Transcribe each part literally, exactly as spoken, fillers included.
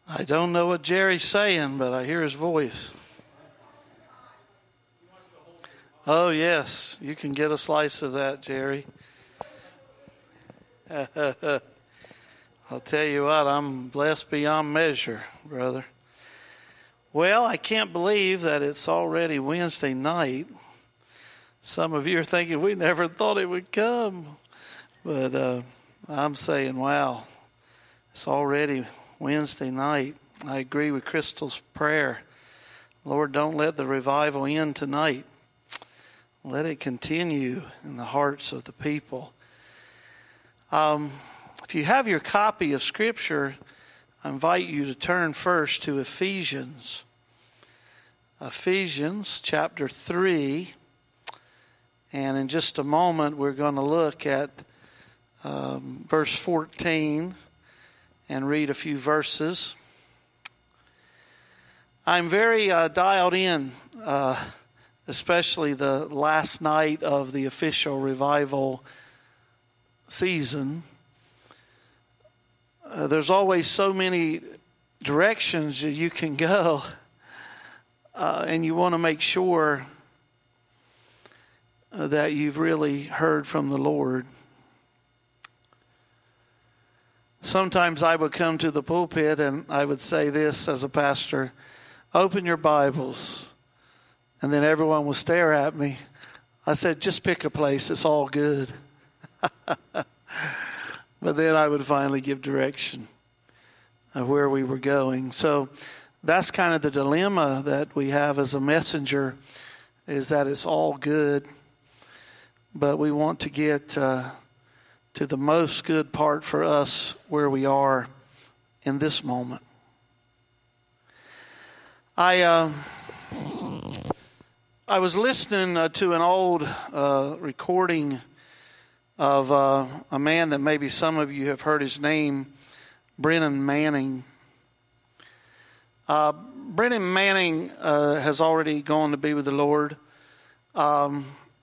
I don't know what Jerry's saying, but I hear his voice. Oh, yes. You can get a slice of that, Jerry. I'll tell you what, I'm blessed beyond measure, brother. Well, I can't believe that it's already Wednesday night. Some of you are thinking we never thought it would come. But uh, I'm saying, wow, it's already Wednesday night. I agree with Crystal's prayer. Lord, don't let the revival end tonight. Let it continue in the hearts of the people. Um, if you have your copy of Scripture, I invite you to turn first to Ephesians. Ephesians chapter three. And in just a moment, we're going to look at um, verse fourteen and read a few verses. I'm very uh, dialed in, uh, especially the last night of the official revival season. Uh, there's always so many directions that you can go, uh, and you want to make sure uh, that you've really heard from the Lord. Sometimes I would come to the pulpit and I would say this as a pastor: open your Bibles. And then everyone would stare at me. I said, just pick a place, it's all good. But then I would finally give direction of where we were going. So that's kind of the dilemma that we have as a messenger, is that it's all good, but we want to get uh, to the most good part for us where we are in this moment. I uh, I was listening uh, to an old uh, recording of uh, a man that maybe some of you have heard his name, Brennan Manning. Uh, Brennan Manning uh, has already gone to be with the Lord. Um,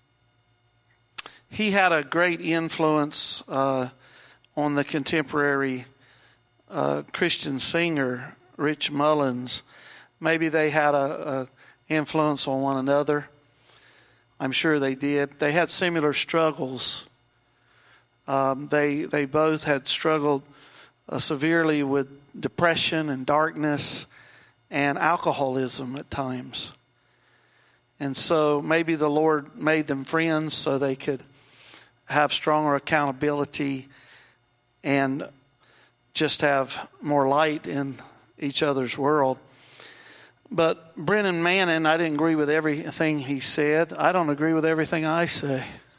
he had a great influence uh, on the contemporary uh, Christian singer, Rich Mullins. Maybe they had a, a influence on one another. I'm sure they did. They had similar struggles. Um, they they both had struggled uh, severely with depression and darkness and alcoholism at times. And so maybe the Lord made them friends so they could have stronger accountability and just have more light in each other's world. But Brennan Manning, I didn't agree with everything he said. I don't agree with everything I say.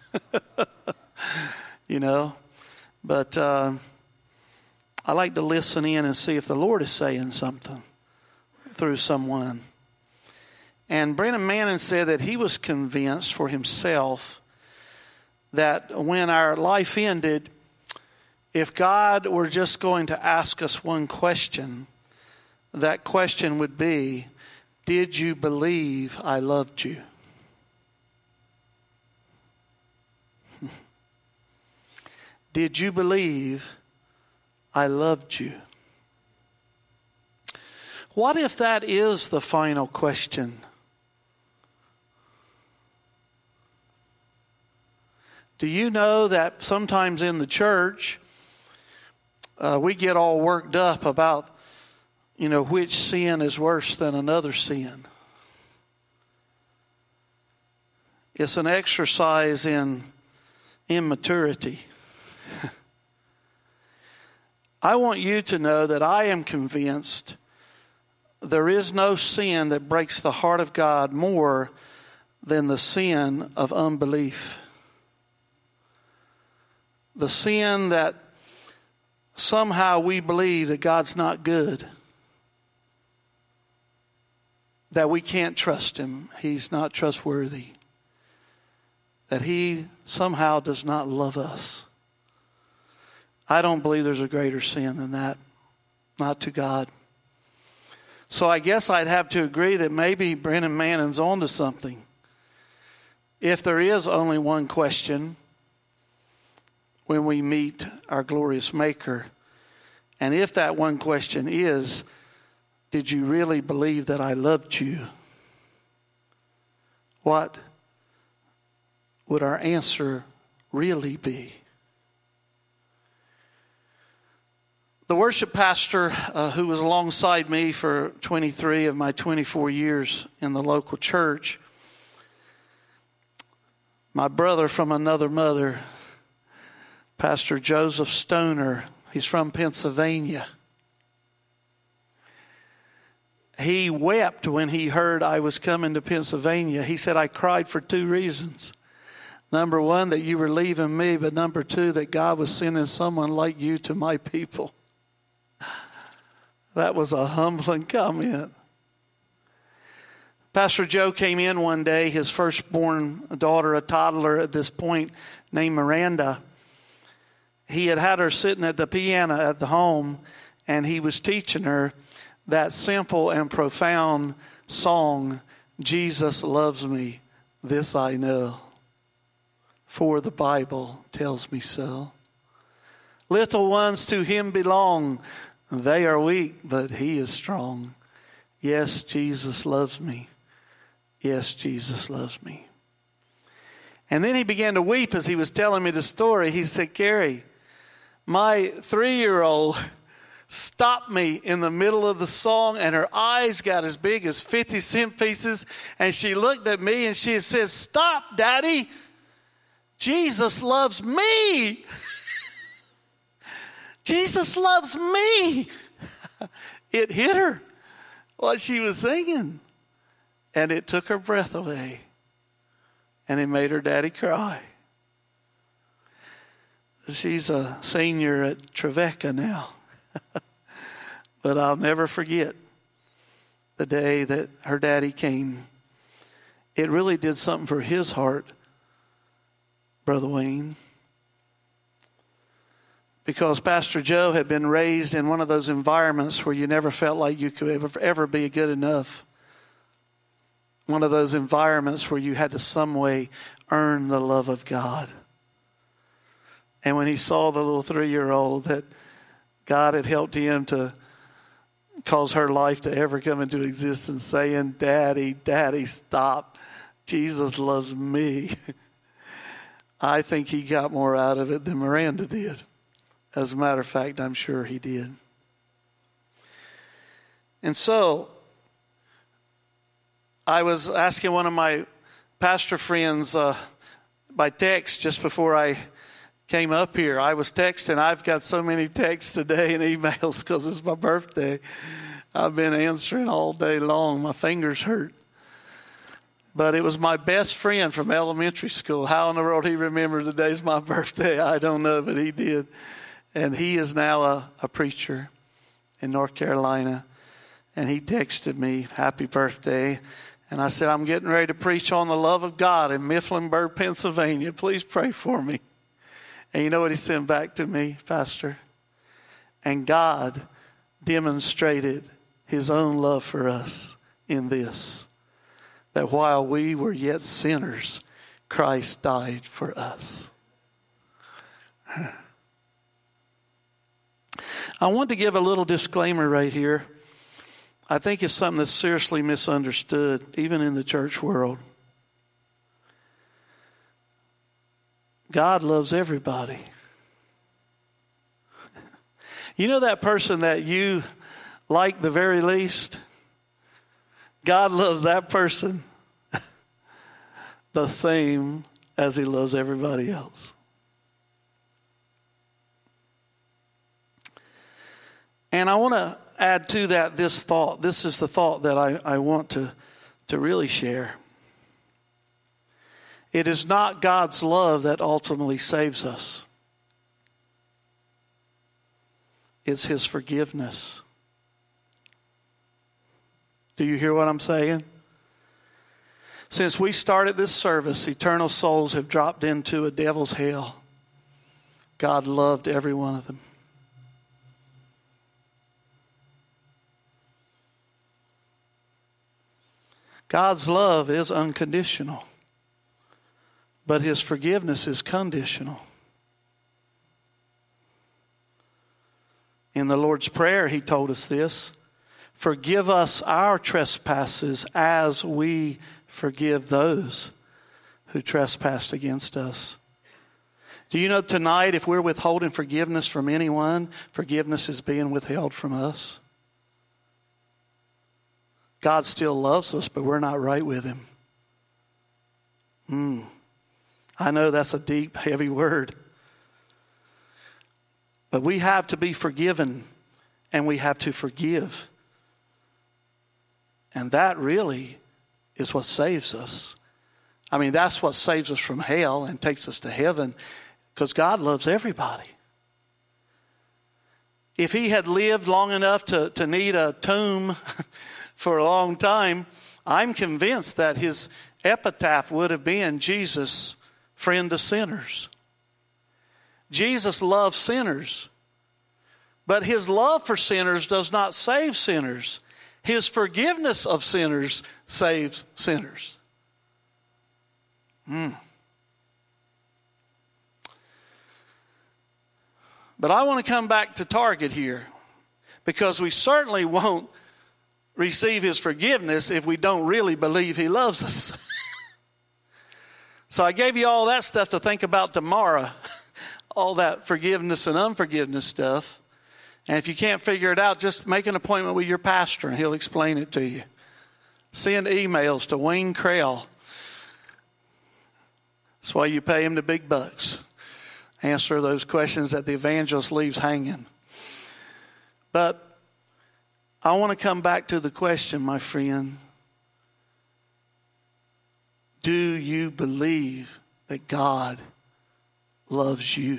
You know, but uh, I like to listen in and see if the Lord is saying something through someone. And Brennan Manning said that he was convinced for himself that when our life ended, if God were just going to ask us one question, that question would be, did you believe I loved you? Did you believe I loved you? What if that is the final question? Do you know that sometimes in the church, uh, we get all worked up about, you know, which sin is worse than another sin? It's an exercise in immaturity. I want you to know that I am convinced there is no sin that breaks the heart of God more than the sin of unbelief. The sin that somehow we believe that God's not good, that we can't trust Him, He's not trustworthy, that He somehow does not love us. I don't believe there's a greater sin than that, not to God. So I guess I'd have to agree that maybe Brennan Manning's on to something. If there is only one question when we meet our glorious Maker, and if that one question is, did you really believe that I loved you? What would our answer really be? The worship pastor uh, who was alongside me for twenty-three of my twenty-four years in the local church, my brother from another mother, Pastor Joseph Stoner, he's from Pennsylvania. He wept when he heard I was coming to Pennsylvania. He said, I cried for two reasons. Number one, that you were leaving me, but number two, that God was sending someone like you to my people. That was a humbling comment. Pastor Joe came in one day, his firstborn daughter, a toddler at this point, named Miranda. He had had her sitting at the piano at the home, and he was teaching her that simple and profound song, Jesus Loves Me, This I Know, for the Bible tells me so. Little ones to him belong. They are weak, but he is strong. Yes, Jesus loves me. Yes, Jesus loves me. And then he began to weep as he was telling me the story. He said, Gary, my three-year-old stopped me in the middle of the song, and her eyes got as big as fifty cent pieces, and she looked at me and she said, stop, Daddy. Jesus loves me. Jesus loves me. It hit her, what she was singing. And it took her breath away. And it made her daddy cry. She's a senior at Trevecca now. But I'll never forget the day that her daddy came. It really did something for his heart, Brother Wayne. Because Pastor Joe had been raised in one of those environments where you never felt like you could ever, ever be good enough. One of those environments where you had to some way earn the love of God. And when he saw the little three-year-old that God had helped him to cause her life to ever come into existence, saying, Daddy, Daddy, stop. Jesus loves me. I think he got more out of it than Miranda did. As a matter of fact, I'm sure he did. And so, I was asking one of my pastor friends uh, by text just before I came up here. I was texting. I've got so many texts today and emails because it's my birthday. I've been answering all day long. My fingers hurt. But it was my best friend from elementary school. How in the world he remembered today's my birthday, I don't know, but he did. And he is now a, a preacher in North Carolina. And he texted me, happy birthday. And I said, I'm getting ready to preach on the love of God in Mifflinburg, Pennsylvania. Please pray for me. And you know what he sent back to me, Pastor? And God demonstrated his own love for us in this, that while we were yet sinners, Christ died for us. I want to give a little disclaimer right here. I think it's something that's seriously misunderstood, even in the church world. God loves everybody. You know that person that you like the very least? God loves that person the same as he loves everybody else. And I want to add to that this thought. This is the thought that I, I want to, to really share. It is not God's love that ultimately saves us. It's his forgiveness. Do you hear what I'm saying? Since we started this service, eternal souls have dropped into a devil's hell. God loved every one of them. God's love is unconditional, but his forgiveness is conditional. In the Lord's Prayer, he told us this. Forgive us our trespasses as we forgive those who trespass against us. Do you know tonight, if we're withholding forgiveness from anyone, forgiveness is being withheld from us? God still loves us, but we're not right with Him. Hmm. I know that's a deep, heavy word. But we have to be forgiven, and we have to forgive. And that really is what saves us. I mean, that's what saves us from hell and takes us to heaven, because God loves everybody. If He had lived long enough to, to need a tomb for a long time, I'm convinced that His epitaph would have been, Jesus, friend to sinners. Jesus loves sinners, but His love for sinners does not save sinners. His forgiveness of sinners saves sinners. Hmm. But I want to come back to target here, because we certainly won't receive His forgiveness if we don't really believe He loves us. So I gave you all that stuff to think about tomorrow, all that forgiveness and unforgiveness stuff. And if you can't figure it out, just make an appointment with your pastor and he'll explain it to you. Send emails to Wayne Creel. That's why you pay him the big bucks. Answer those questions that the evangelist leaves hanging. But I want to come back to the question, my friend. Do you believe that God loves you?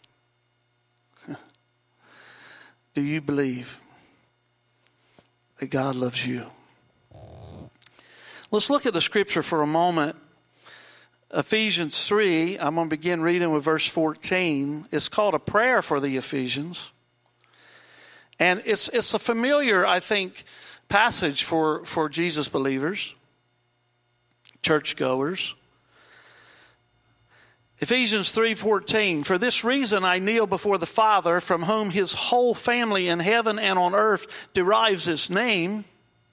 Do you believe that God loves you? Let's look at the scripture for a moment. Ephesians three, I'm going to begin reading with verse fourteen. It's called a prayer for the Ephesians. And it's it's a familiar, I think, passage for, for Jesus believers, churchgoers. Ephesians three fourteen, for this reason I kneel before the Father, from whom His whole family in heaven and on earth derives its name.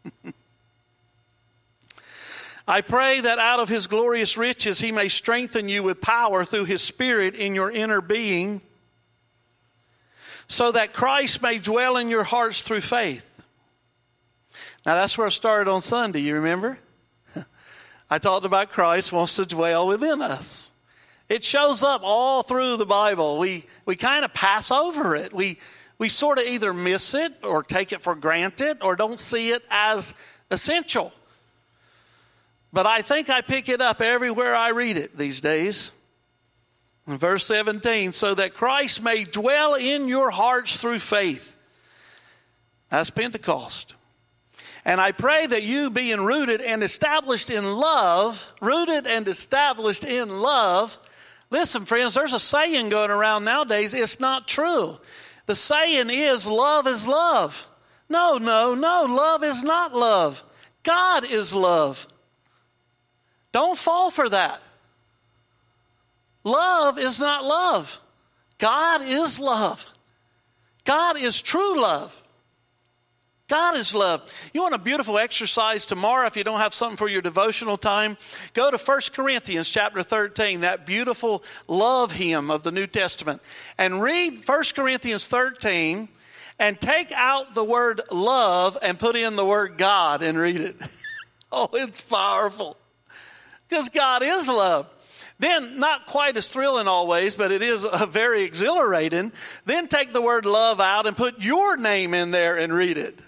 I pray that out of His glorious riches He may strengthen you with power through His Spirit in your inner being, so that Christ may dwell in your hearts through faith. Now that's where I started on Sunday, you remember? I talked about Christ wants to dwell within us. It shows up all through the Bible. We we kind of pass over it. We we sort of either miss it or take it for granted or don't see it as essential. But I think I pick it up everywhere I read it these days. In verse seventeen, so that Christ may dwell in your hearts through faith. That's Pentecost. And I pray that you, being rooted and established in love, rooted and established in love. Listen, friends, there's a saying going around nowadays. It's not true. The saying is, love is love. No, no, no. Love is not love. God is love. Don't fall for that. Love is not love. God is love. God is true love. God is love. You want a beautiful exercise tomorrow if you don't have something for your devotional time? Go to First Corinthians chapter thirteen, that beautiful love hymn of the New Testament. And read First Corinthians thirteen and take out the word love and put in the word God and read it. Oh, it's powerful. Because God is love. Then, not quite as thrilling always, but it is uh, very exhilarating. Then take the word love out and put your name in there and read it.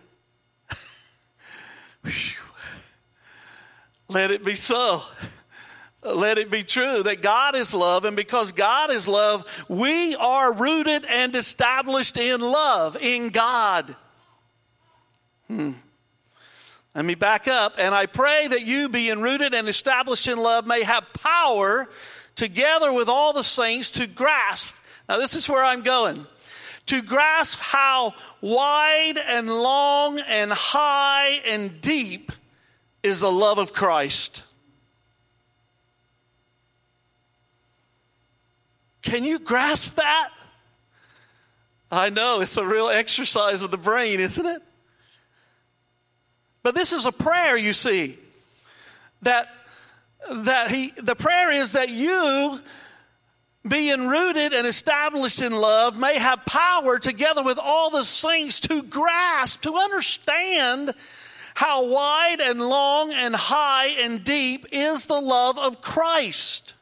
Let it be so. Let it be true that God is love, and because God is love, we are rooted and established in love, in God. Hmm. Let me back up. And I pray that you, being rooted and established in love, may have power together with all the saints to grasp. Now this is where I'm going. To grasp how wide and long and high and deep is the love of Christ. Can you grasp that? I know, it's a real exercise of the brain, isn't it? But this is a prayer, you see, that that he the prayer is that you, being rooted and established in love, may have power together with all the saints to grasp, to understand how wide and long and high and deep is the love of Christ.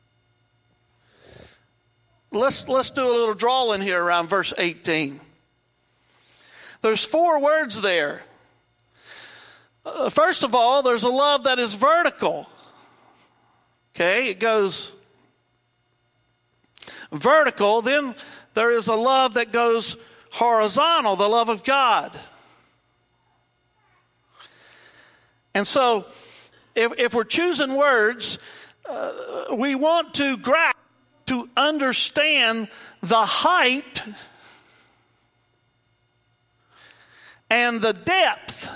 Let's, let's do a little drawing here around verse eighteen. There's four words there. Uh, first of all, there's a love that is vertical. Okay, it goes vertical. Then there is a love that goes horizontal, the love of God. And so, if, if we're choosing words, uh, we want to grasp, to understand the height and the depth,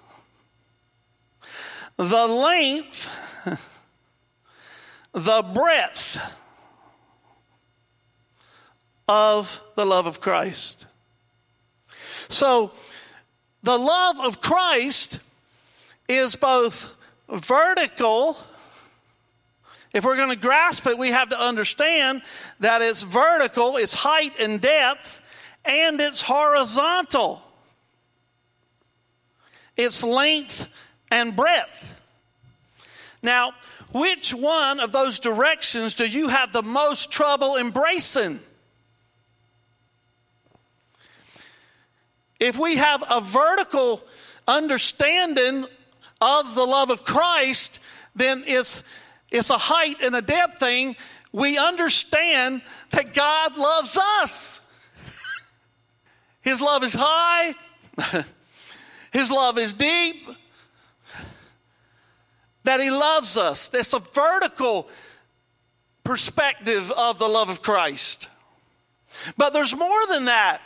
the length, the breadth of the love of Christ. So, the love of Christ is both vertical. If we're going to grasp it, we have to understand that it's vertical, it's height and depth, and it's horizontal. It's length and breadth. Now, which one of those directions do you have the most trouble embracing? If we have a vertical understanding of the love of Christ, then it's, it's a height and a depth thing. We understand that God loves us. His love is high. His love is deep. That he loves us. That's a vertical perspective of the love of Christ. But there's more than that.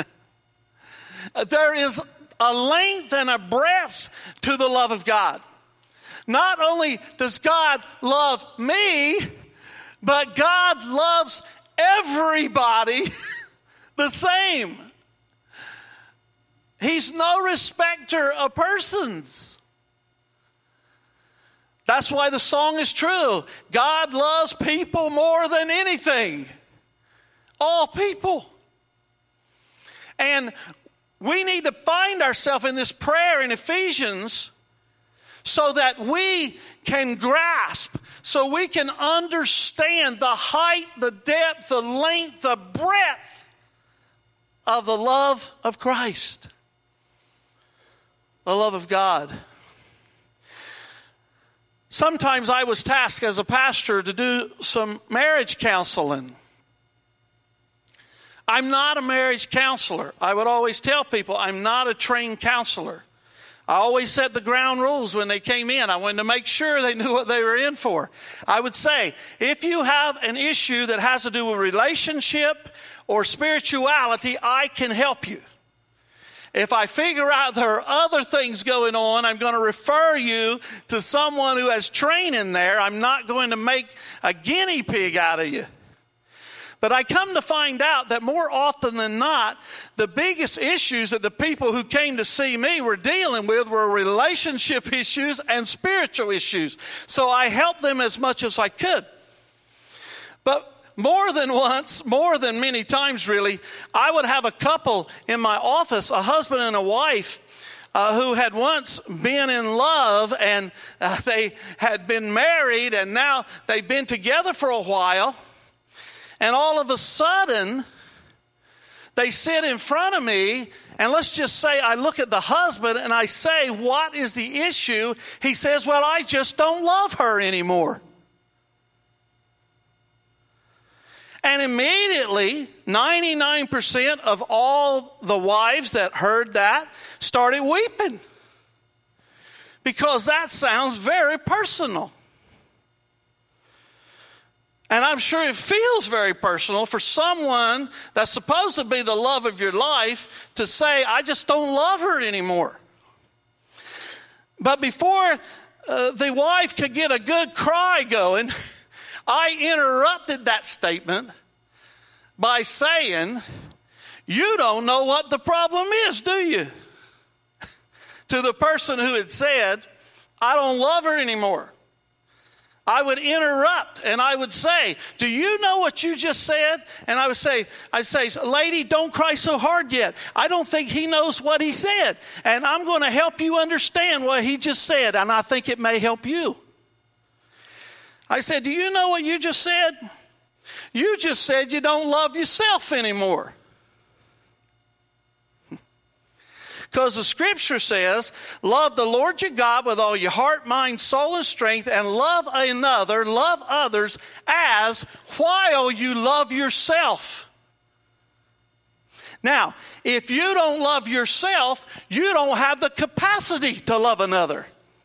There is a length and a breadth to the love of God. Not only does God love me, but God loves everybody the same. He's no respecter of persons. That's why the song is true. God loves people more than anything. All people. And we need to find ourselves in this prayer in Ephesians so that we can grasp, so we can understand the height, the depth, the length, the breadth of the love of Christ. The love of God. Sometimes I was tasked as a pastor to do some marriage counseling. I'm not a marriage counselor. I would always tell people I'm not a trained counselor. I always set the ground rules when they came in. I wanted to make sure they knew what they were in for. I would say, if you have an issue that has to do with relationship or spirituality, I can help you. If I figure out there are other things going on, I'm going to refer you to someone who has training there. I'm not going to make a guinea pig out of you. But I come to find out that more often than not, the biggest issues that the people who came to see me were dealing with were relationship issues and spiritual issues. So I helped them as much as I could. But more than once, more than many times really, I would have a couple in my office, a husband and a wife, uh, who had once been in love, and uh, they had been married, and now they've been together for a while. And all of a sudden, they sit in front of me, and let's just say I look at the husband and I say, what is the issue? He says, well, I just don't love her anymore. And immediately, ninety-nine percent of all the wives that heard that started weeping. Because that sounds very personal. And I'm sure it feels very personal for someone that's supposed to be the love of your life to say, I just don't love her anymore. But before uh, the wife could get a good cry going, I interrupted that statement by saying, you don't know what the problem is, do you? to the person who had said, I don't love her anymore. I would interrupt and I would say, do you know what you just said? And I would say, I'd say, lady, don't cry so hard yet. I don't think he knows what he said. And I'm going to help you understand what he just said. And I think it may help you. I said, do you know what you just said? You just said you don't love yourself anymore. Because the scripture says, love the Lord your God with all your heart, mind, soul, and strength, and love another, love others as while you love yourself. Now, if you don't love yourself, you don't have the capacity to love another.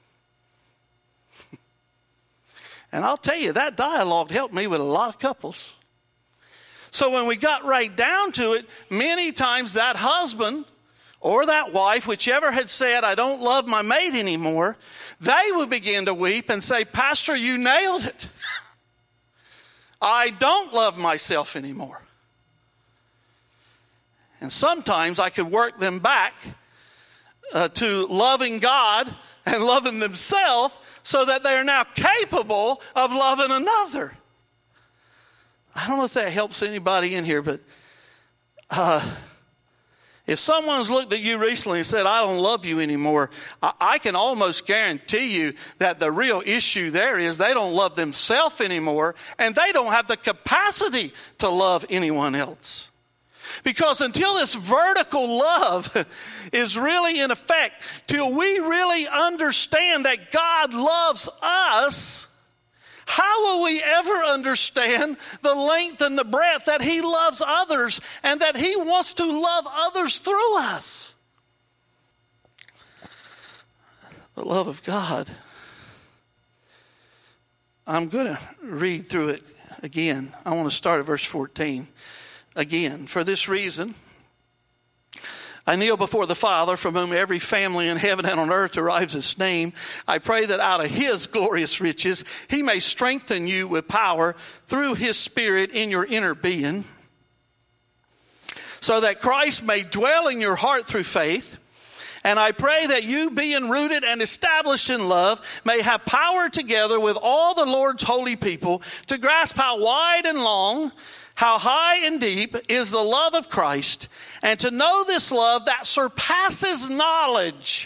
And I'll tell you, that dialogue helped me with a lot of couples. So when we got right down to it, many times that husband or that wife, whichever had said, I don't love my mate anymore, they would begin to weep and say, Pastor, you nailed it. I don't love myself anymore. And sometimes I could work them back uh, to loving God and loving themselves so that they are now capable of loving another. I don't know if that helps anybody in here, but uh, if someone's looked at you recently and said, I don't love you anymore, I, I can almost guarantee you that the real issue there is they don't love themselves anymore, and they don't have the capacity to love anyone else. Because until this vertical love is really in effect, till we really understand that God loves us, how will we ever understand the length and the breadth that he loves others and that he wants to love others through us? The love of God. I'm going to read through it again. I want to start at verse fourteen. Again, for this reason, I kneel before the Father, from whom every family in heaven and on earth derives its name. I pray that out of his glorious riches, he may strengthen you with power through his Spirit in your inner being, so that Christ may dwell in your heart through faith. And I pray that you, being rooted and established in love, may have power together with all the Lord's holy people to grasp how wide and long, how high and deep is the love of Christ, and to know this love that surpasses knowledge,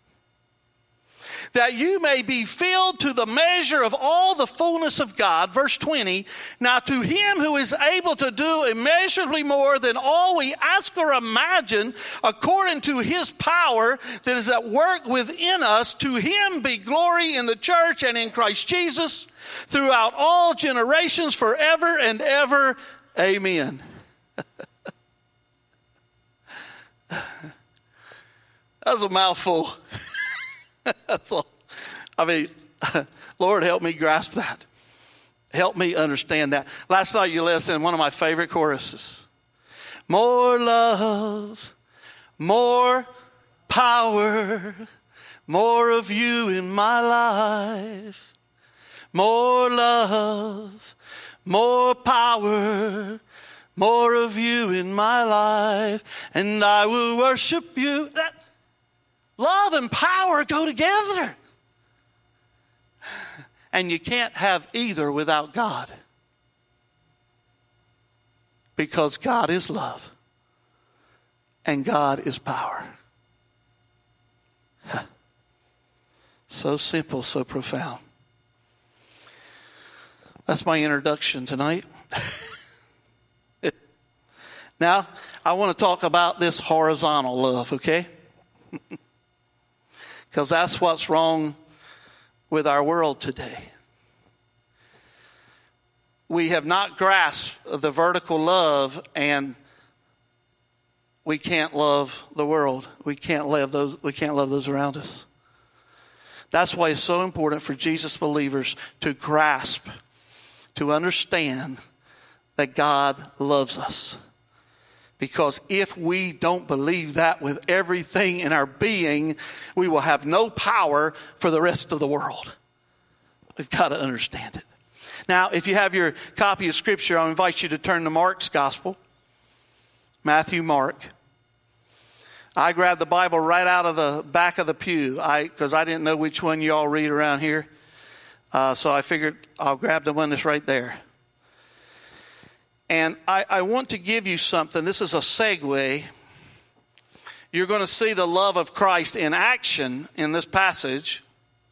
that you may be filled to the measure of all the fullness of God. Verse twenty, now to him who is able to do immeasurably more than all we ask or imagine, according to his power that is at work within us, to him be glory in the church and in Christ Jesus throughout all generations, forever and ever. Amen. That's a mouthful. That's all. I mean, Lord, help me grasp that. Help me understand that. Last night you listened to one of my favorite choruses. More love, more power, more of you in my life. More love, more power, more of you in my life, and I will worship you. That love and power go together. And you can't have either without God. Because God is love. And God is power. So simple, so profound. That's my introduction tonight. Now, I want to talk about this horizontal love, okay? Because that's what's wrong with our world today. We have not grasped the vertical love, and we can't love the world. We can't love those, we can't love those around us. That's why it's so important for Jesus believers to grasp, to understand that God loves us. Because if we don't believe that with everything in our being, we will have no power for the rest of the world. We've got to understand it. Now, if you have your copy of Scripture, I invite you to turn to Mark's Gospel. Matthew, Mark. I grabbed the Bible right out of the back of the pew I because I didn't know which one you all read around here. Uh, so I figured I'll grab the one that's right there. And I, I want to give you something. This is a segue. You're going to see the love of Christ in action in this passage.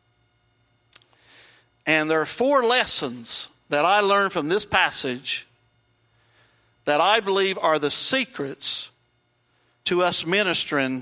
And there are four lessons that I learned from this passage that I believe are the secrets to us ministering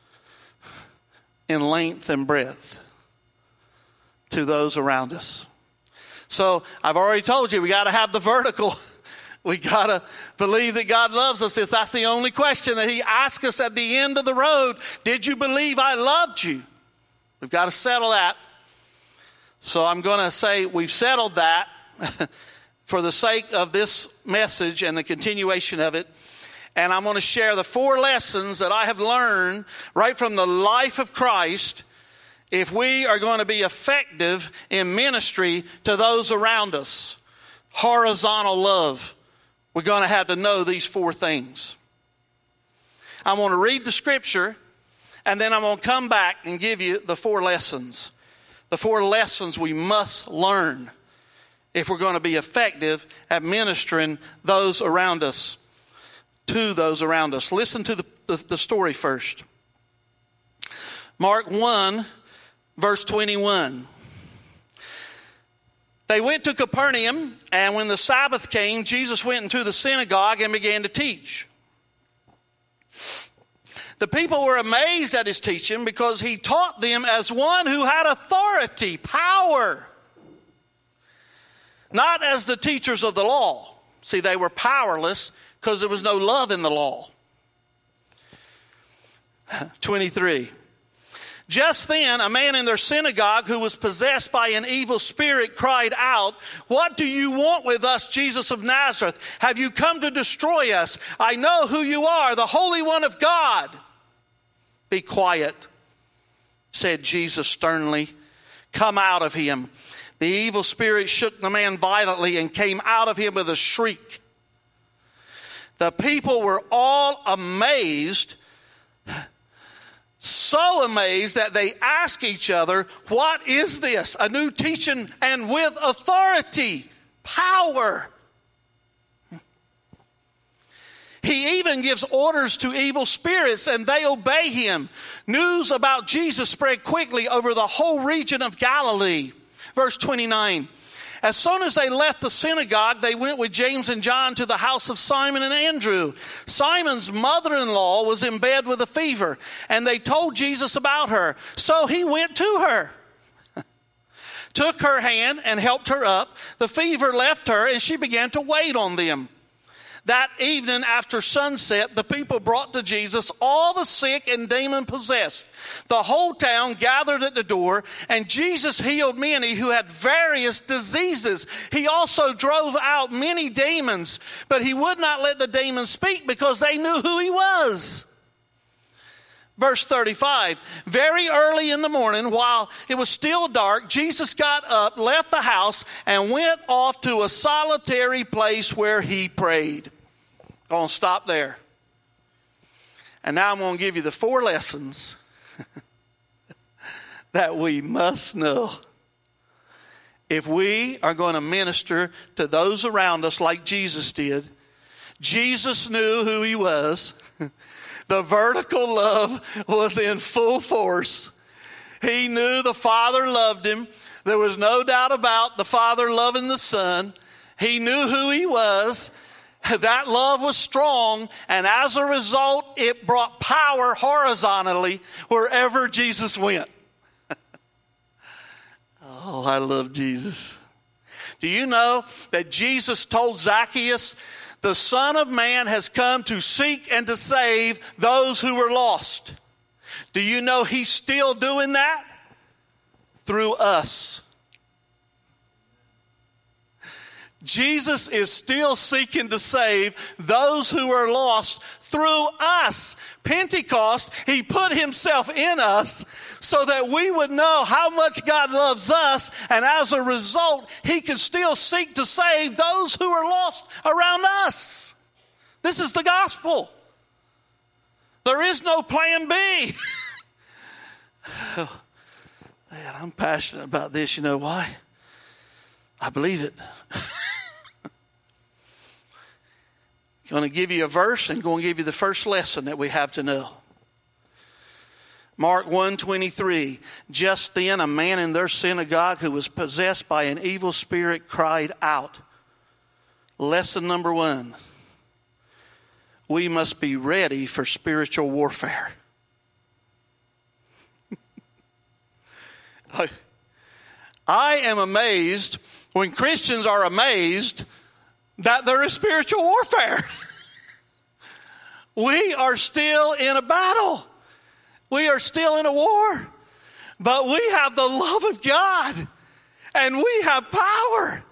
in length and breadth to those around us. So I've already told you we got to have the vertical. We got to believe that God loves us. If that's the only question that he asks us at the end of the road, did you believe I loved you? We've got to settle that. So I'm going to say we've settled that for the sake of this message and the continuation of it. And I'm going to share the four lessons that I have learned right from the life of Christ if we are going to be effective in ministry to those around us. Horizontal love. We're going to have to know these four things. I'm going to read the scripture, and then I'm going to come back and give you the four lessons. The four lessons we must learn if we're going to be effective at ministering those around us, to those around us. Listen to the, the, the story first. Mark one, verse twenty-one. They went to Capernaum, and when the Sabbath came, Jesus went into the synagogue and began to teach. The people were amazed at his teaching because he taught them as one who had authority, power. Not as the teachers of the law. See, they were powerless because there was no love in the law. twenty-three. Just then, a man in their synagogue who was possessed by an evil spirit cried out, "What do you want with us, Jesus of Nazareth? Have you come to destroy us? I know who you are, the Holy One of God." "Be quiet," said Jesus sternly. "Come out of him." The evil spirit shook the man violently and came out of him with a shriek. The people were all amazed, so amazed that they asked each other, "What is this? A new teaching and with authority, power." He even gives orders to evil spirits and they obey him. News about Jesus spread quickly over the whole region of Galilee. Verse twenty-nine. As soon as they left the synagogue, they went with James and John to the house of Simon and Andrew. Simon's mother-in-law was in bed with a fever, and they told Jesus about her. So he went to her, took her hand and helped her up. The fever left her, and she began to wait on them. That evening after sunset, the people brought to Jesus all the sick and demon-possessed. The whole town gathered at the door, and Jesus healed many who had various diseases. He also drove out many demons, but he would not let the demons speak because they knew who he was. Verse thirty-five, very early in the morning, while it was still dark, Jesus got up, left the house, and went off to a solitary place where he prayed. I'm going to stop there. And now I'm going to give you the four lessons that we must know if we are going to minister to those around us like Jesus did. Jesus knew who he was. The vertical love was in full force. He knew the Father loved him. There was no doubt about the Father loving the Son. He knew who he was. That love was strong, and as a result, it brought power horizontally wherever Jesus went. Oh, I love Jesus. Do you know that Jesus told Zacchaeus, "The Son of Man has come to seek and to save those who were lost"? Do you know he's still doing that? Through us. Jesus is still seeking to save those who are lost through us. Pentecost, he put himself in us so that we would know how much God loves us, and as a result, he can still seek to save those who are lost around us. This is the gospel. There is no plan B. Oh, man, I'm passionate about this. You know why? I believe it. Going to give you a verse and going to give you the first lesson that we have to know. Mark one twenty-three. Just then a man in their synagogue who was possessed by an evil spirit cried out. Lesson number one. We must be ready for spiritual warfare. I, I am amazed when Christians are amazed that there is spiritual warfare. We are still in a battle. We are still in a war. But we have the love of God. And we have power.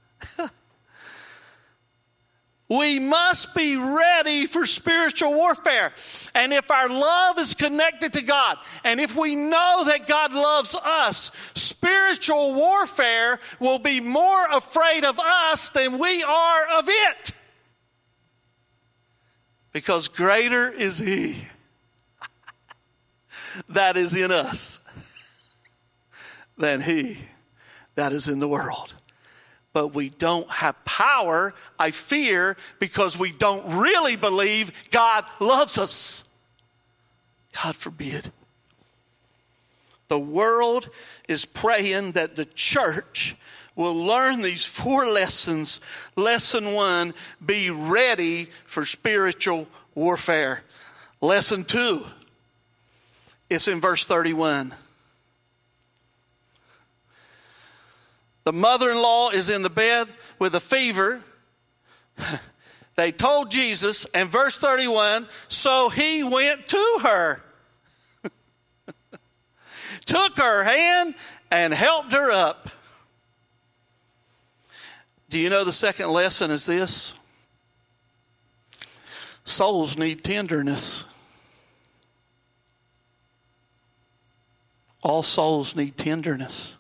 We must be ready for spiritual warfare. And if our love is connected to God, and if we know that God loves us, spiritual warfare will be more afraid of us than we are of it. Because greater is He that is in us than he that is in the world. But we don't have power, I fear, because we don't really believe God loves us. God forbid. The world is praying that the church will learn these four lessons. Lesson one, be ready for spiritual warfare. Lesson two, it's in verse thirty-one. The mother-in-law is in the bed with a fever. They told Jesus, and verse thirty-one, so he went to her, took her hand, and helped her up. Do you know the second lesson is this? Souls need tenderness. All souls need tenderness.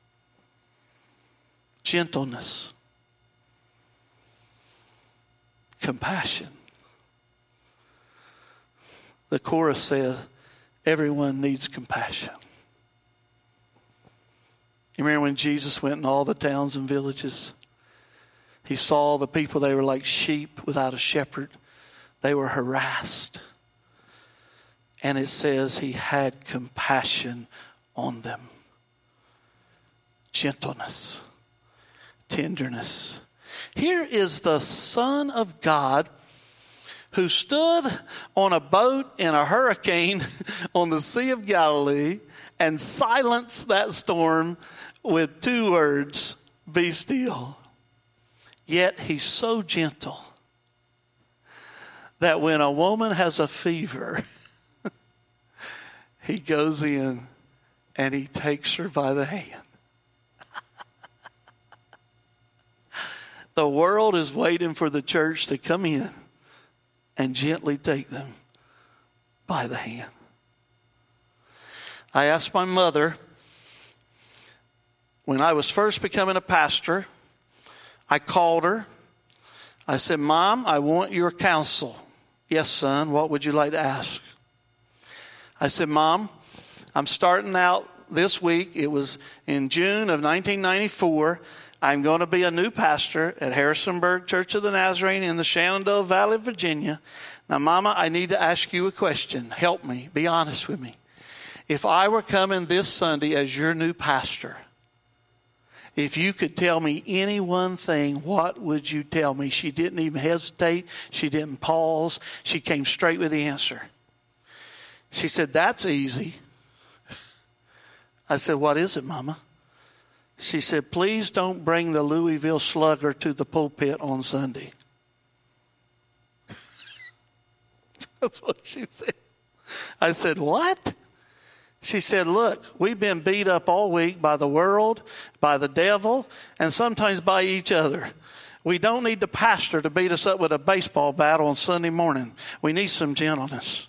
Gentleness, compassion. The chorus says, everyone needs compassion. You remember when Jesus went in all the towns and villages? He saw the people, they were like sheep without a shepherd. They were harassed. And it says he had compassion on them. Gentleness. Tenderness. Here is the Son of God who stood on a boat in a hurricane on the Sea of Galilee and silenced that storm with two words, be still. Yet he's so gentle that when a woman has a fever, he goes in and he takes her by the hand. The world is waiting for the church to come in and gently take them by the hand. I asked my mother, when I was first becoming a pastor, I called her. I said, Mom, I want your counsel. Yes, son, what would you like to ask? I said, Mom, I'm starting out this week. It was in June of nineteen ninety-four. I'm going to be a new pastor at Harrisonburg Church of the Nazarene in the Shenandoah Valley, Virginia. Now, Mama, I need to ask you a question. Help me. Be honest with me. If I were coming this Sunday as your new pastor, if you could tell me any one thing, what would you tell me? She didn't even hesitate. She didn't pause. She came straight with the answer. She said, that's easy. I said, what is it, Mama? She said, please don't bring the Louisville Slugger to the pulpit on Sunday. That's what she said. I said, what? She said, look, we've been beat up all week by the world, by the devil, and sometimes by each other. We don't need the pastor to beat us up with a baseball bat on Sunday morning. We need some gentleness.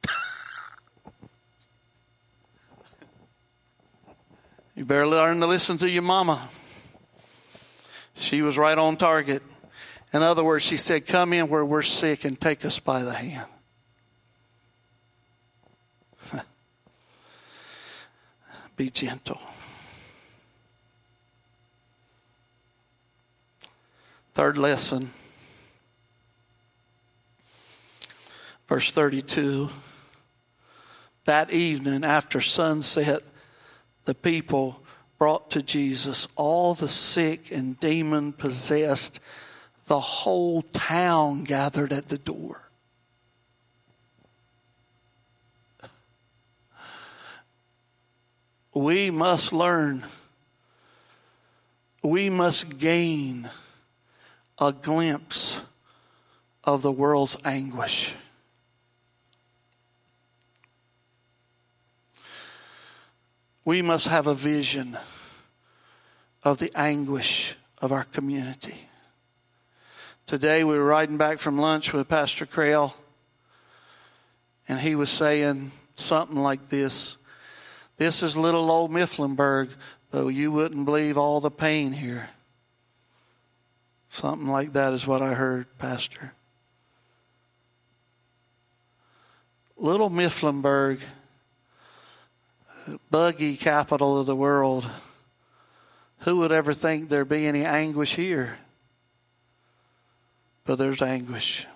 You better learn to listen to your mama. She was right on target. In other words, she said, come in where we're sick and take us by the hand. be gentle. Third lesson, verse thirty-two. That evening after sunset, the people brought to Jesus all the sick and demon-possessed. The whole town gathered at the door. We must learn. We must gain a glimpse of the world's anguish. We must have a vision of the anguish of our community. Today we were riding back from lunch with Pastor Crail, and he was saying something like this. This is little old Mifflinburg, but you wouldn't believe all the pain here. Something like that is what I heard, Pastor. Little Mifflinburg, buggy capital of the world. Who would ever think there'd be any anguish here? But there's anguish.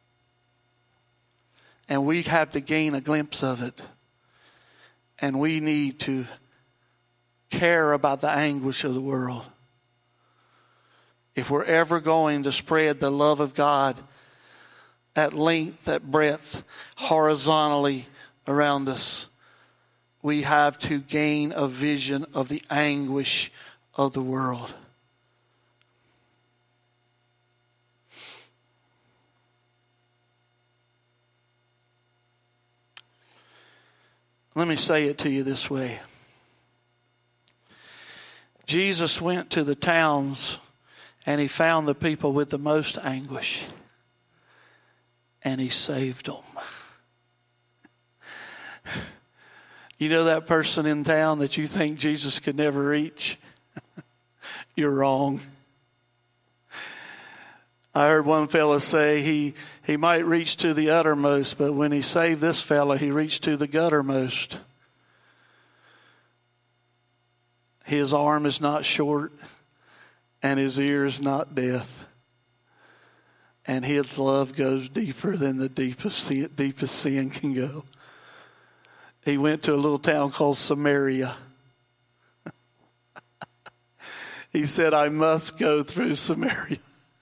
And we have to gain a glimpse of it. And we need to care about the anguish of the world. If we're ever going to spread the love of God at length, at breadth, horizontally around us, we have to gain a vision of the anguish of the world. Let me say it to you this way. Jesus went to the towns and he found the people with the most anguish. And he saved them. You know that person in town that you think Jesus could never reach? You're wrong. I heard one fella say he, he might reach to the uttermost, but when he saved this fella, he reached to the guttermost. His arm is not short, and his ear is not deaf. And his love goes deeper than the deepest sin, deepest sin can go. He went to a little town called Samaria. He said, I must go through Samaria.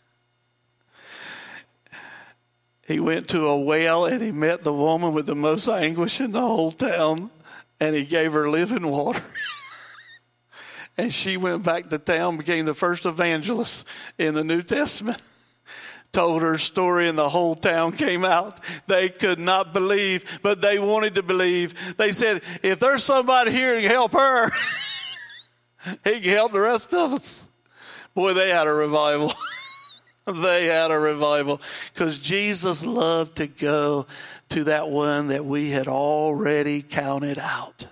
He went to a well and he met the woman with the most anguish in the whole town, and he gave her living water. And she went back to town, became the first evangelist in the New Testament. Told her story and the whole town came out. They could not believe, but they wanted to believe. They said, if there's somebody here who can help her, he can help the rest of us. Boy, they had a revival. They had a revival because Jesus loved to go to that one that we had already counted out.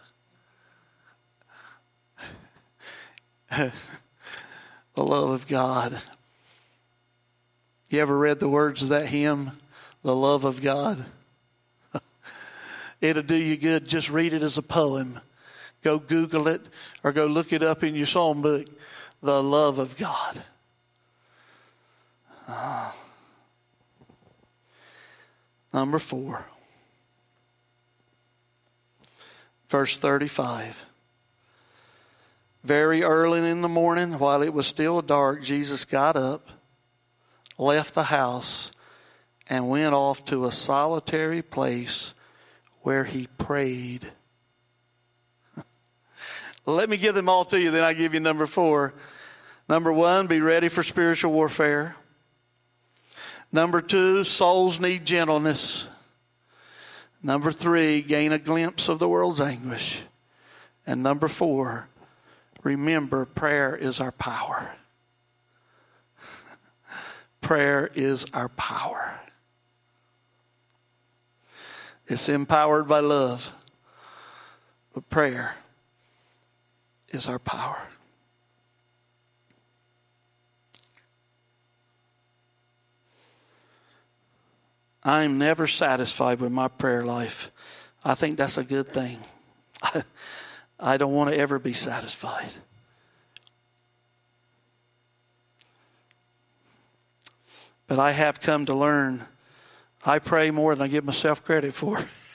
The love of God. You ever read the words of that hymn, The Love of God? It'll do you good. Just read it as a poem. Go Google it or go look it up in your psalm book. The love of God. Oh. Number four. Verse thirty-five. Very early in the morning, while it was still dark, Jesus got up, left the house, and went off to a solitary place where he prayed. Let me give them all to you, then I give you number four. Number one, be ready for spiritual warfare. Number two, souls need gentleness. Number three, gain a glimpse of the world's anguish. And number four, remember, prayer is our power. Prayer is our power. It's empowered by love, but prayer is our power. I'm never satisfied with my prayer life. I think that's a good thing. I, I don't want to ever be satisfied. But I have come to learn, I pray more than I give myself credit for.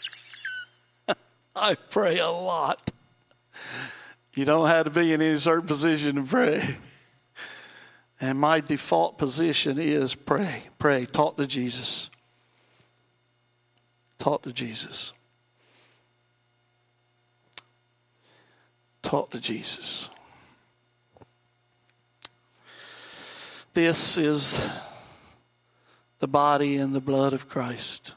I pray a lot. You don't have to be in any certain position to pray. And my default position is pray, pray, talk to Jesus. Talk to Jesus. Talk to Jesus. This is the body and the blood of Christ.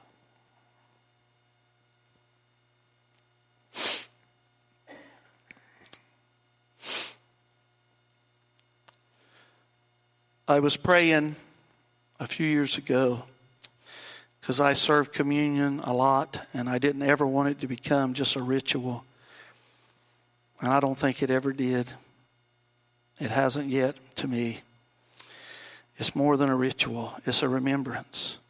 I was praying a few years ago because I served communion a lot and I didn't ever want it to become just a ritual. And I don't think it ever did. It hasn't yet to me. It's more than a ritual. It's a remembrance.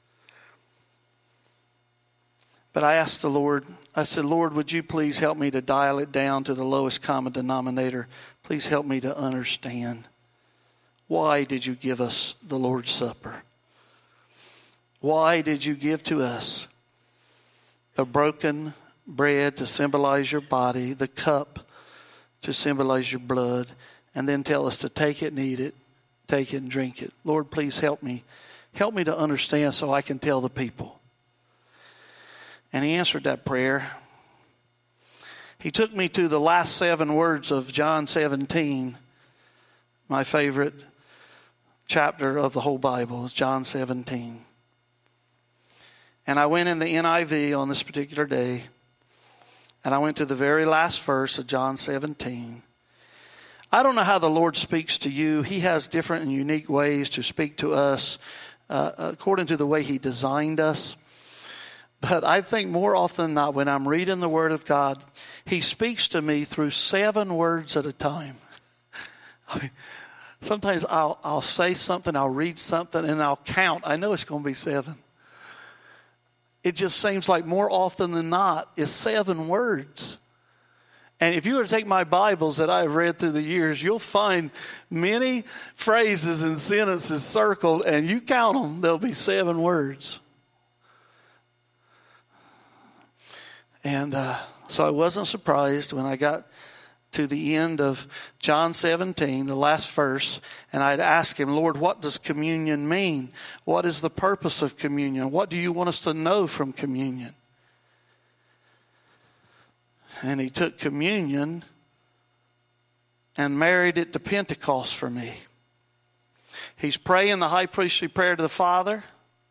But I asked the Lord, I said, Lord, would you please help me to dial it down to the lowest common denominator? Please help me to understand. Why did you give us the Lord's Supper? Why did you give to us the broken bread to symbolize your body, the cup to symbolize your blood, and then tell us to take it and eat it, take it and drink it? Lord, please help me. Help me to understand so I can tell the people. And he answered that prayer. He took me to the last seven words of John seventeen, my favorite chapter of the whole Bible, John seventeen. And I went in the N I V on this particular day, and I went to the very last verse of John seventeen. I don't know how the Lord speaks to you. He has different and unique ways to speak to us uh, according to the way he designed us. But I think more often than not, when I'm reading the Word of God, he speaks to me through seven words at a time. I mean, sometimes I'll, I'll say something, I'll read something, and I'll count. I know it's going to be seven. It just seems like more often than not, it's seven words. And if you were to take my Bibles that I've read through the years, you'll find many phrases and sentences circled, and you count them, there'll be seven words. And uh, so I wasn't surprised when I got to the end of John seventeen, the last verse, and I'd ask him, Lord, what does communion mean? What is the purpose of communion? What do you want us to know from communion? And he took communion and married it to Pentecost for me. He's praying the high priestly prayer to the Father.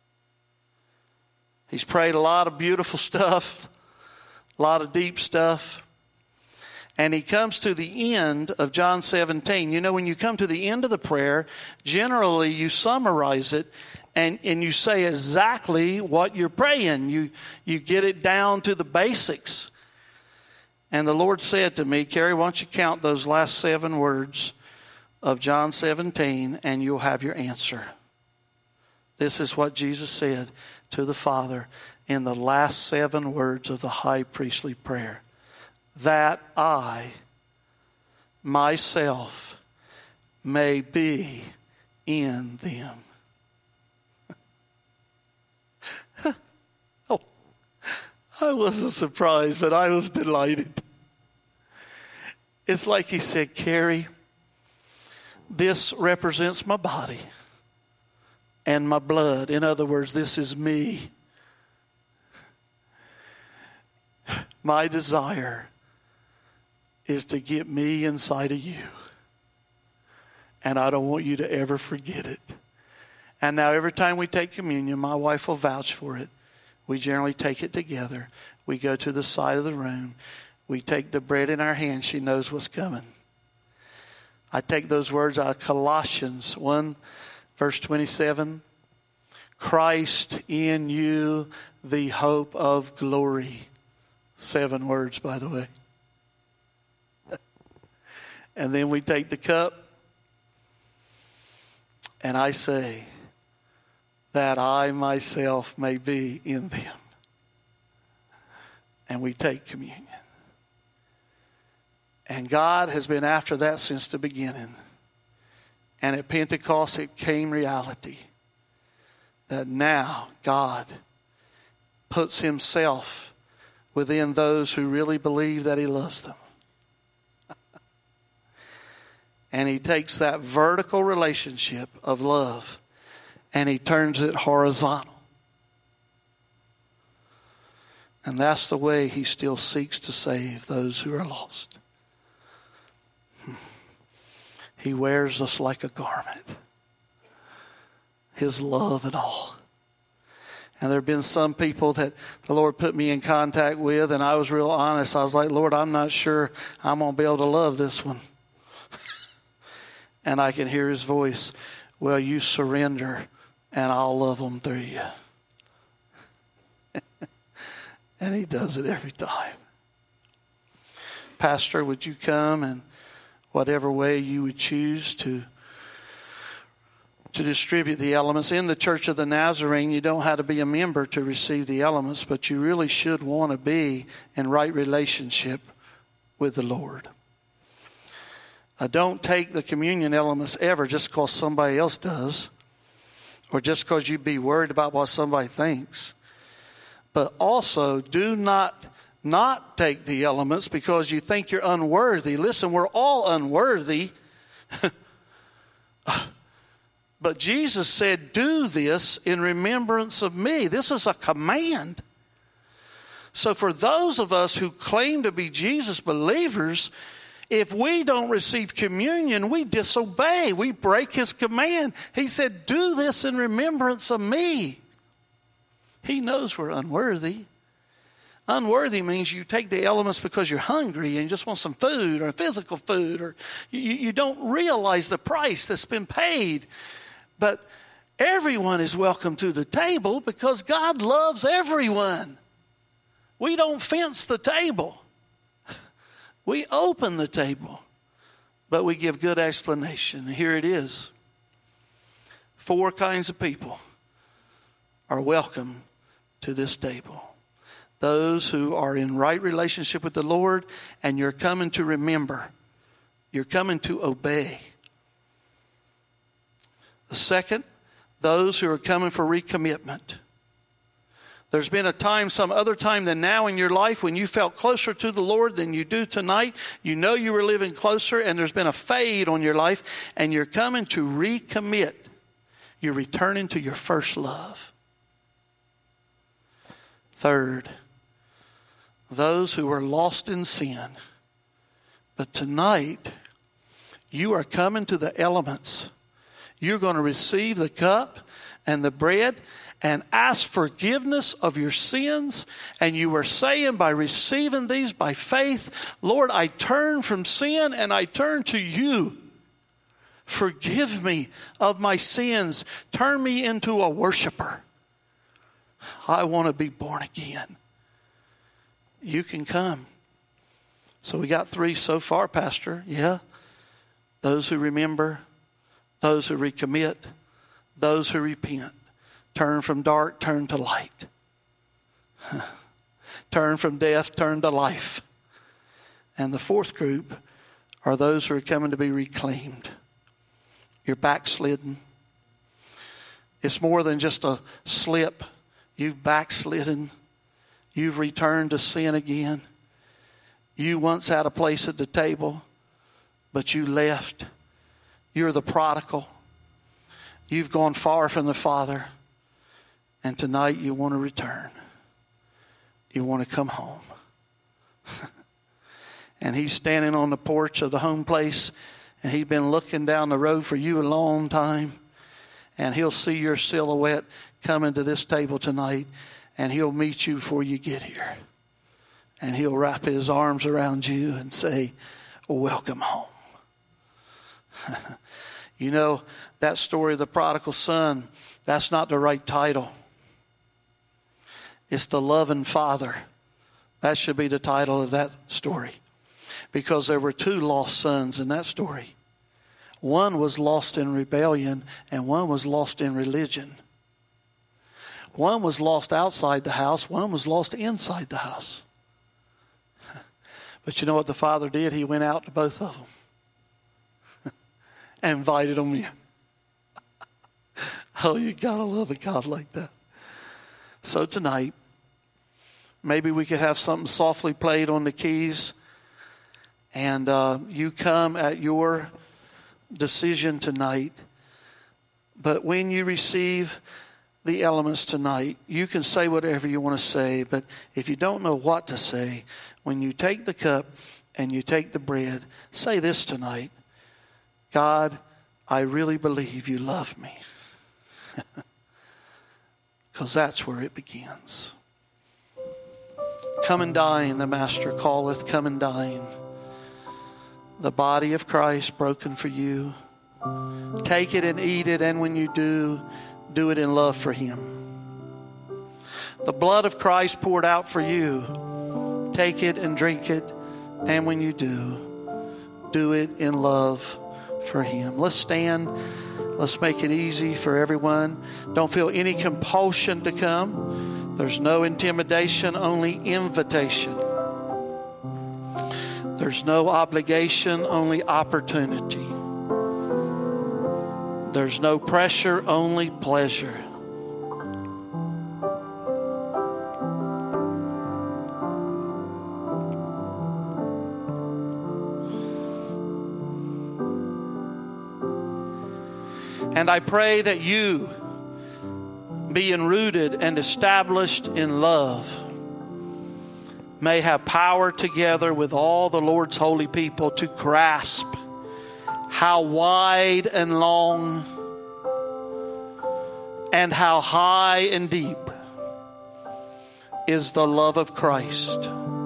He's prayed a lot of beautiful stuff, a lot of deep stuff. And he comes to the end of John seventeen. You know, when you come to the end of the prayer, generally you summarize it and, and you say exactly what you're praying. You, you get it down to the basics. And the Lord said to me, Kerry, why don't you count those last seven words of John seventeen and you'll have your answer. This is what Jesus said to the Father in the last seven words of the high priestly prayer. That I, myself, may be in them. Oh, I wasn't surprised, but I was delighted. It's like he said, Kerry, this represents my body and my blood. In other words, this is me. My desire is to get me inside of you. And I don't want you to ever forget it. And now every time we take communion, my wife will vouch for it. We generally take it together. We go to the side of the room. We take the bread in our hand. She knows what's coming. I take those words out of Colossians one, verse twenty-seven. Christ in you, the hope of glory. Seven words, by the way. And then we take the cup. And I say, that I myself may be in them. And we take communion. And God has been after that since the beginning. And at Pentecost it came reality that now God puts himself within those who really believe that he loves them. And he takes that vertical relationship of love and he turns it horizontal. And that's the way he still seeks to save those who are lost. He wears us like a garment. His love and all. And there have been some people that the Lord put me in contact with, and I was real honest. I was like, Lord, I'm not sure I'm going to be able to love this one. And I can hear his voice. Well, you surrender, and I'll love them through you. And he does it every time. Pastor, would you come and whatever way you would choose to to distribute the elements. In the Church of the Nazarene, you don't have to be a member to receive the elements, but you really should want to be in right relationship with the Lord. Uh, don't take the communion elements ever just because somebody else does, or just because you'd be worried about what somebody thinks. But also, do not not take the elements because you think you're unworthy. Listen, we're all unworthy. But Jesus said, do this in remembrance of me. This is a command. So for those of us who claim to be Jesus believers, if we don't receive communion, we disobey. We break his command. He said, do this in remembrance of me. He knows we're unworthy. Unworthy means you take the elements because you're hungry and you just want some food or physical food, or you, you don't realize the price that's been paid. But everyone is welcome to the table because God loves everyone. We don't fence the table. We open the table, but we give good explanation. Here it is. Four kinds of people are welcome to this table. Those who are in right relationship with the Lord, and you're coming to remember. You're coming to obey. The second, those who are coming for recommitment. There's been a time, some other time than now in your life when you felt closer to the Lord than you do tonight. You know you were living closer, and there's been a fade on your life, and you're coming to recommit. You're returning to your first love. Third, those who are lost in sin. But tonight, you are coming to the elements. You're going to receive the cup and the bread and ask forgiveness of your sins. And you are saying by receiving these by faith, Lord, I turn from sin and I turn to you. Forgive me of my sins. Turn me into a worshiper. I want to be born again. You can come. So we got three so far, Pastor. Yeah. Those who remember, those who recommit, those who repent. Turn from dark, turn to light. Turn from death, turn to life. And the fourth group are those who are coming to be reclaimed. You're backslidden. It's more than just a slip. You've backslidden. You've returned to sin again. You once had a place at the table, but you left. You're the prodigal. You've gone far from the Father. And tonight you want to return. You want to come home. And he's standing on the porch of the home place, and he's been looking down the road for you a long time. And he'll see your silhouette coming to this table tonight, and he'll meet you before you get here. And he'll wrap his arms around you and say, welcome home. You know, that story of the prodigal son, that's not the right title. It's the loving Father. That should be the title of that story. Because there were two lost sons in that story. One was lost in rebellion, and one was lost in religion. One was lost outside the house, one was lost inside the house. But you know what the Father did? He went out to both of them and invited them in. Oh, you gotta love a God like that. So tonight, maybe we could have something softly played on the keys, and uh, you come at your decision tonight. But when you receive the elements tonight, you can say whatever you want to say. But if you don't know what to say, when you take the cup and you take the bread, say this tonight: God, I really believe you love me. Because that's where it begins. Come and dine, the Master calleth, come and dine. The body of Christ broken for you. Take it and eat it, and when you do, do it in love for Him. The blood of Christ poured out for you. Take it and drink it, and when you do, do it in love for Him. Let's stand. Let's make it easy for everyone. Don't feel any compulsion to come. There's no intimidation, only invitation. There's no obligation, only opportunity. There's no pressure, only pleasure. And I pray that you, being rooted and established in love, may have power together with all the Lord's holy people to grasp how wide and long and how high and deep is the love of Christ.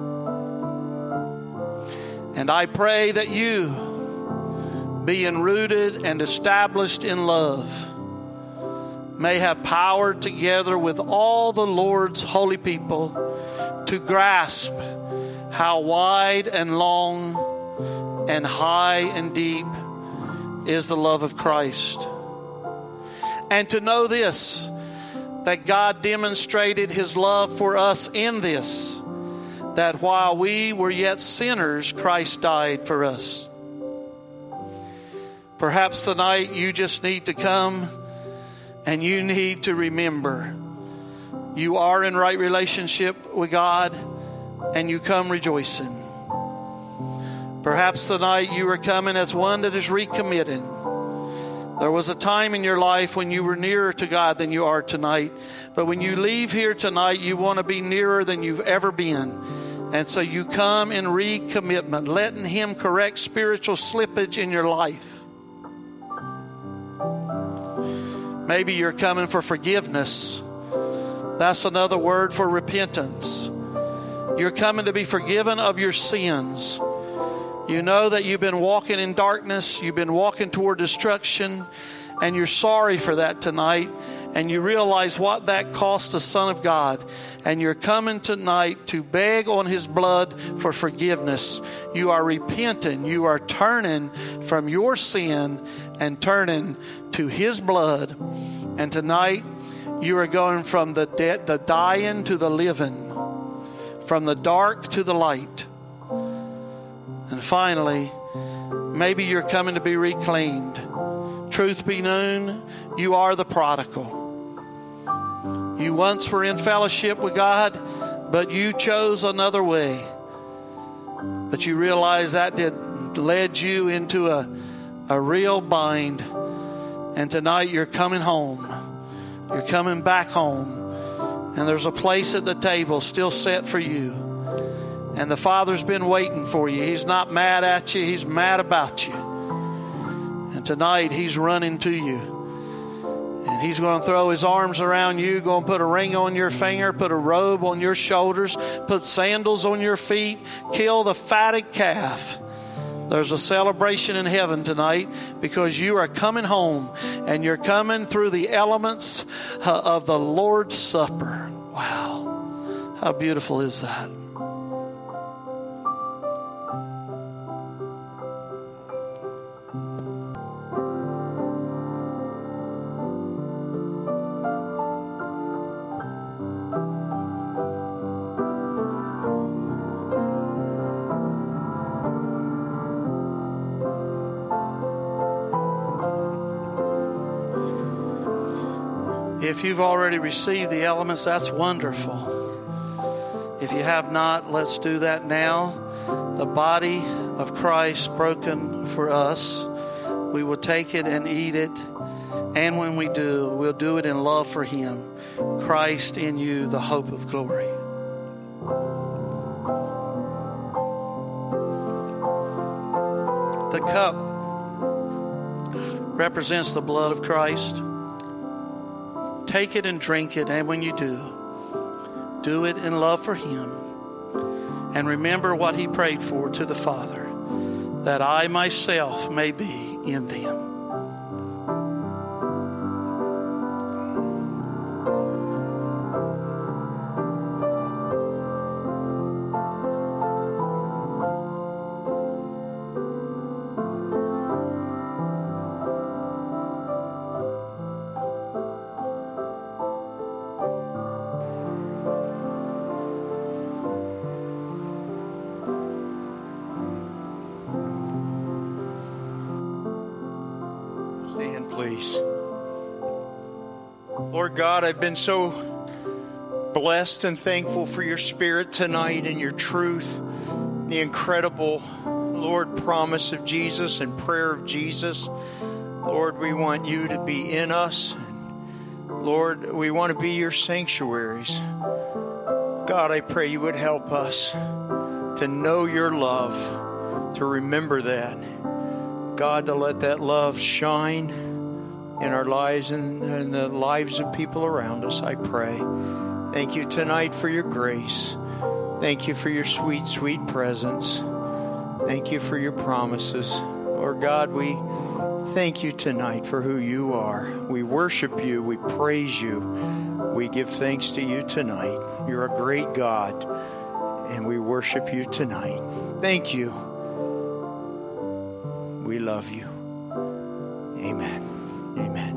And I pray that you, being rooted and established in love, may have power together with all the Lord's holy people to grasp how wide and long and high and deep is the love of Christ. And to know this, that God demonstrated His love for us in this, that while we were yet sinners, Christ died for us. Perhaps tonight you just need to come and you need to remember you are in right relationship with God, and you come rejoicing. Perhaps tonight you are coming as one that is recommitting. There was a time in your life when you were nearer to God than you are tonight. But when you leave here tonight, you want to be nearer than you've ever been. And so you come in recommitment, letting Him correct spiritual slippage in your life. Maybe you're coming for forgiveness. That's another word for repentance. You're coming to be forgiven of your sins. You know that you've been walking in darkness. You've been walking toward destruction. And you're sorry for that tonight. And you realize what that cost the Son of God. And you're coming tonight to beg on His blood for forgiveness. You are repenting. You are turning from your sin and turning to His blood. And tonight you are going from the dead, the dying to the living, from the dark to the light. And finally, maybe you're coming to be reclaimed. Truth be known, you are the prodigal. You once were in fellowship with God, but you chose another way. But you realize that did led you into a, a real bind. And tonight you're coming home. You're coming back home. And there's a place at the table still set for you. And the Father's been waiting for you. He's not mad at you. He's mad about you. And tonight He's running to you. And He's going to throw His arms around you, going to put a ring on your finger, put a robe on your shoulders, put sandals on your feet, kill the fatted calf. There's a celebration in heaven tonight because you are coming home and you're coming through the elements of the Lord's Supper. Wow. How beautiful is that? If you've already received the elements, that's wonderful. If you have not, let's do that now. The body of Christ broken for us. We will take it and eat it. And when we do, we'll do it in love for Him. Christ in you, the hope of glory. The cup represents the blood of Christ. Take it and drink it, and when you do, do it in love for Him. And remember what He prayed for to the Father, that I myself may be in them. Lord God, I've been so blessed and thankful for your Spirit tonight and your truth, the incredible, Lord, promise of Jesus and prayer of Jesus. Lord, we want you to be in us. Lord, we want to be your sanctuaries. God, I pray you would help us to know your love, to remember that. God, to let that love shine in our lives and in the lives of people around us, I pray. Thank you tonight for your grace. Thank you for your sweet, sweet presence. Thank you for your promises. Lord God, we thank you tonight for who you are. We worship you. We praise you. We give thanks to you tonight. You're a great God, and we worship you tonight. Thank you. We love you. Amen. Amen.